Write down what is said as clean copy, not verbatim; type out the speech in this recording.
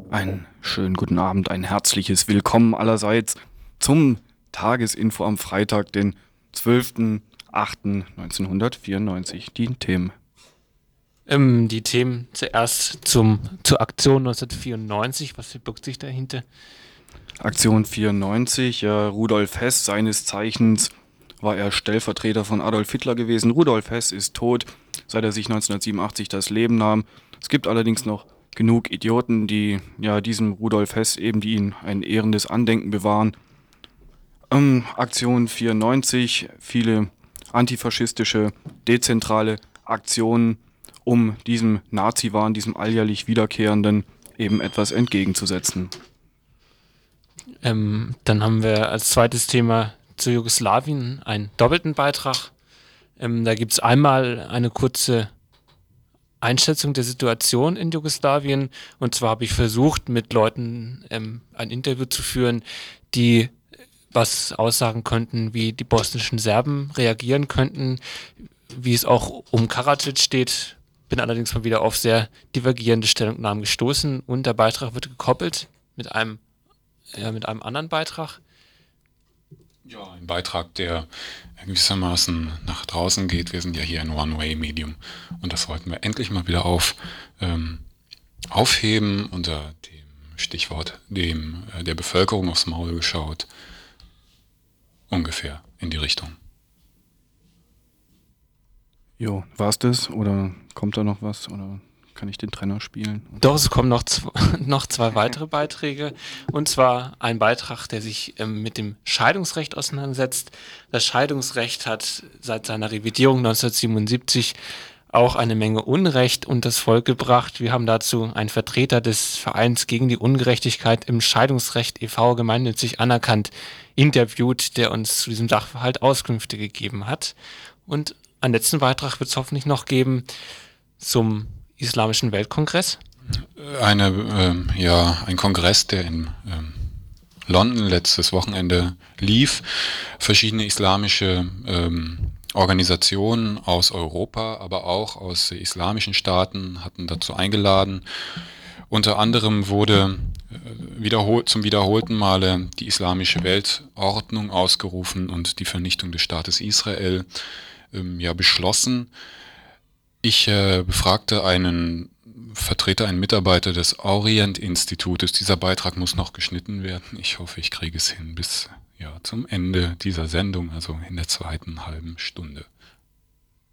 Einen schönen guten Abend, ein herzliches Willkommen allerseits zum Tagesinfo am Freitag, den 12.08.1994. Die Themen. Die Themen zuerst zur Aktion 1994. Was verbirgt sich dahinter? Aktion 94, Rudolf Hess, seines Zeichens war er Stellvertreter von Adolf Hitler gewesen. Rudolf Hess ist tot, seit er sich 1987 das Leben nahm. Es gibt allerdings noch genug Idioten, die diesem Rudolf Hess die ihn ein ehrendes Andenken bewahren. Aktion 94, viele antifaschistische, dezentrale Aktionen, um diesem Nazi-Wahn, diesem alljährlich wiederkehrenden, eben etwas entgegenzusetzen. Dann haben wir als zweites Thema zu Jugoslawien einen doppelten Beitrag. Da gibt es einmal eine kurze Einschätzung der Situation in Jugoslawien. Und zwar habe ich versucht, mit Leuten ein Interview zu führen, die was aussagen könnten, wie die bosnischen Serben reagieren könnten, wie es auch um Karadzic steht. Bin allerdings mal wieder auf sehr divergierende Stellungnahmen gestoßen und der Beitrag wird gekoppelt mit einem anderen Beitrag. Ja, ein Beitrag, der gewissermaßen nach draußen geht. Wir sind ja hier ein One-Way-Medium und das wollten wir endlich mal wieder aufheben unter dem Stichwort der Bevölkerung aufs Maul geschaut. Ungefähr in die Richtung. Jo, war's das? Oder kommt da noch was? Oder kann ich den Trenner spielen? Doch, es kommen noch zwei weitere Beiträge. Und zwar ein Beitrag, der sich mit dem Scheidungsrecht auseinandersetzt. Das Scheidungsrecht hat seit seiner Revidierung 1977 auch eine Menge Unrecht und das Volk gebracht. Wir haben dazu einen Vertreter des Vereins gegen die Ungerechtigkeit im Scheidungsrecht e.V. gemeinnützig anerkannt interviewt, der uns zu diesem Sachverhalt Auskünfte gegeben hat. Und einen letzten Beitrag wird es hoffentlich noch geben zum Islamischen Weltkongress. Ein Kongress, der in London letztes Wochenende lief. Verschiedene islamische Organisationen aus Europa, aber auch aus islamischen Staaten hatten dazu eingeladen. Unter anderem wurde zum wiederholten Male die islamische Weltordnung ausgerufen und die Vernichtung des Staates Israel beschlossen. Ich befragte einen Vertreter, einen Mitarbeiter des Orient-Institutes. Dieser Beitrag muss noch geschnitten werden. Ich hoffe, ich kriege es hin bis zum Ende dieser Sendung, also in der zweiten halben Stunde.